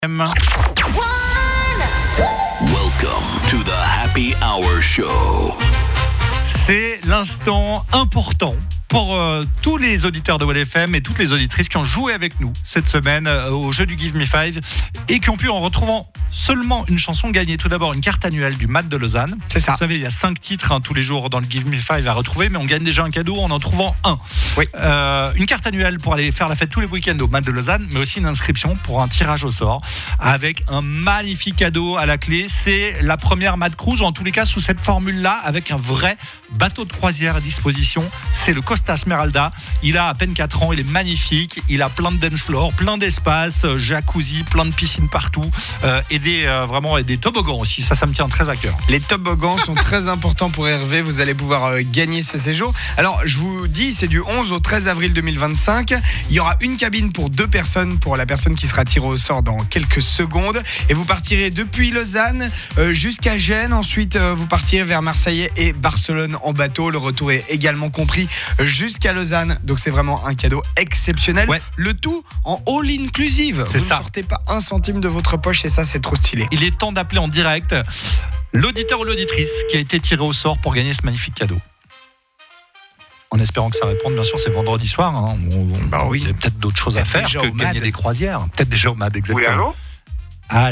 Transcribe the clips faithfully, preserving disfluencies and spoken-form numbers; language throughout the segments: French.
M. Welcome to the Happy Hour Show. C'est l'instant important pour euh, tous les auditeurs de W F M et toutes les auditrices qui ont joué avec nous cette semaine euh, au jeu du Give Me Five et qui ont pu, en retrouvant seulement une chanson, gagner tout d'abord une carte annuelle du M A D de Lausanne. C'est ça. Vous savez, il y a cinq titres hein, tous les jours dans le Give Me Five à retrouver, mais on gagne déjà un cadeau en en trouvant un. Oui. Euh, une carte annuelle pour aller faire la fête tous les week-ends au M A D de Lausanne, mais aussi une inscription pour un tirage au sort avec un magnifique cadeau à la clé. C'est la première M A D Cruise, ou en tous les cas sous cette formule-là, avec un vrai bateau de croisière à disposition. C'est le Costa Smeralda. Il a à peine quatre ans, il est magnifique, il a plein de dance floor, plein d'espace, euh, jacuzzi, plein de piscines partout euh, et des euh, vraiment et des toboggans aussi. Ça, ça me tient très à cœur. Les toboggans sont très importants pour Hervé. Vous allez pouvoir euh, gagner ce séjour. Alors, je vous dis, c'est du onze au treize avril deux mille vingt-cinq. Il y aura une cabine pour deux personnes pour la personne qui sera tirée au sort dans quelques secondes. Et vous partirez depuis Lausanne euh, jusqu'à Gênes. Ensuite, euh, vous partirez vers Marseille et Barcelone en bateau. Le retour est également compris jusqu'à Lausanne. Donc, c'est vraiment un cadeau exceptionnel. Ouais. Le tout en all inclusive. C'est vous ça. ne sortez pas un centime de votre poche et ça, c'est trop stylé. Il est temps d'appeler en direct l'auditeur ou l'auditrice qui a été tiré au sort pour gagner ce magnifique cadeau. En espérant que ça réponde, bien sûr, c'est vendredi soir. Hein. On, on, Bah oui. Il y a peut-être d'autres choses à Peut-être faire déjà que au gagner M A D. des croisières. Peut-être déjà au M A D, exactement. Oui, allô ? Allô ?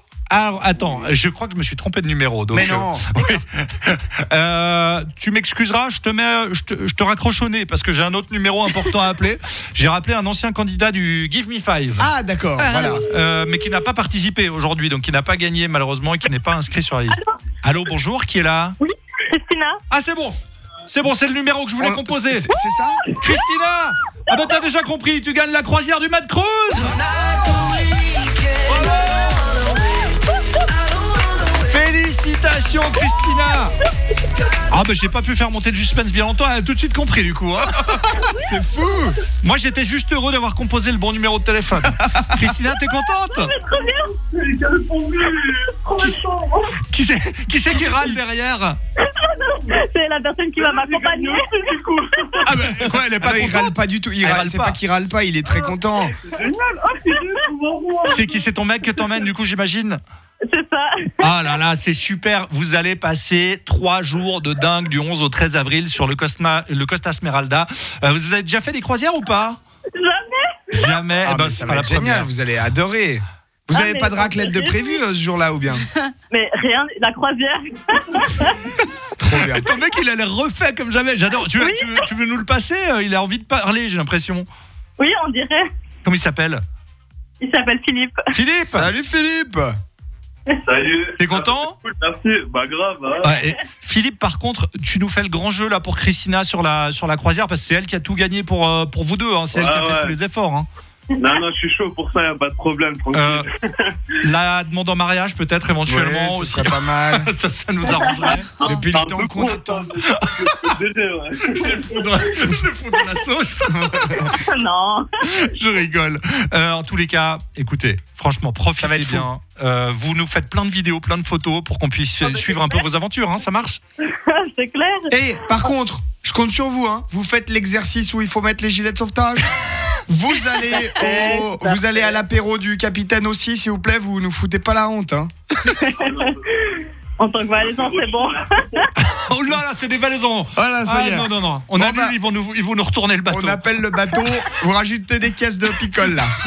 Ah, attends, je crois que je me suis trompé de numéro. Donc, Mais non. euh, oui. Euh, tu m'excuseras, je te mets, je te, je te raccroche au nez parce que j'ai un autre numéro important à appeler. J'ai rappelé un ancien candidat du Give Me Five. Ah, d'accord. Voilà. Euh, mais qui n'a pas participé aujourd'hui, donc qui n'a pas gagné malheureusement et qui n'est pas inscrit sur la liste. Allô, bonjour, qui est là ? Christina. Ah, c'est bon, c'est bon, c'est le numéro que je voulais On- composer. C'est c'est ça ? Christina, ah ben t'as déjà compris, tu gagnes la croisière du M A D Cruise. Félicitations Christina. Ah ben j'ai pas pu faire monter le suspense bien longtemps, elle a tout de suite compris du coup hein. C'est fou. Moi j'étais juste heureux d'avoir composé le bon numéro de téléphone. Christina, t'es contente? Qui c'est qui, c'est qui râle derrière? C'est la personne qui va m'accompagner. Ah ben quoi, elle est pas Ah, il contente? râle pas du tout. Il Elle râle, râle c'est pas. pas qu'il râle pas, il est très content. C'est qui, c'est ton mec que t'emmènes du coup j'imagine? C'est ça. Ah là là, c'est super. Vous allez passer trois jours de dingue du onze au treize avril sur le Costa, le Costa Smeralda. Euh, vous avez déjà fait des croisières ou pas? Jamais. Jamais. Ah, Eh ben, mais ce ça sera va la être génial, première. vous allez adorer. Vous Ah, avez mais pas de ça raclette de fait prévu euh, ce jour-là ou bien? Mais rien, la croisière. Trop bien. Ton mec, il a l'air refait comme jamais. J'adore. Tu veux, Oui. tu veux, tu veux nous le passer? Il a envie de parler, j'ai l'impression. Oui, on dirait. Comment il s'appelle? Il s'appelle Philippe. Philippe. Salut Philippe. Salut. T'es content? Cool, merci. Bah grave. Hein. Ouais, et Philippe, par contre, tu nous fais le grand jeu là pour Christina sur la sur la croisière parce que c'est elle qui a tout gagné pour euh, pour vous deux. Hein. C'est elle Ouais, qui a fait ouais. tous les efforts. Hein. Non, non, je suis chaud pour ça, y a pas de problème, tranquille. Euh, la demande en mariage peut-être éventuellement Ouais, ce aussi. serait pas mal. ça, ça nous arrangerait. Depuis C'est le un temps peu qu'on con, attend. ça. Désolé, ouais. Je le fous dans, je le fous dans la sauce. Non. Je rigole. Euh, en tous les cas, écoutez, franchement, Ça va profitez être fou. bien. Euh, vous nous faites plein de vidéos, plein de photos pour qu'on puisse Ah, bah, suivre un peu vos aventures. Hein, ça marche? C'est clair. Et par contre, je compte sur vous. Hein. Vous faites l'exercice où il faut mettre les gilets de sauvetage. Vous allez, au, vous allez à l'apéro du capitaine aussi, s'il vous plaît. Vous nous foutez pas la honte. Hein. En tant que valaisan, c'est bon. Oh là là, c'est des valaisans. Voilà, ça Ah y est. non, non, non. On Bon, annule, bah, ils vont nous, ils vont nous retourner le bateau. On appelle le bateau. Vous rajoutez des caisses de picole là.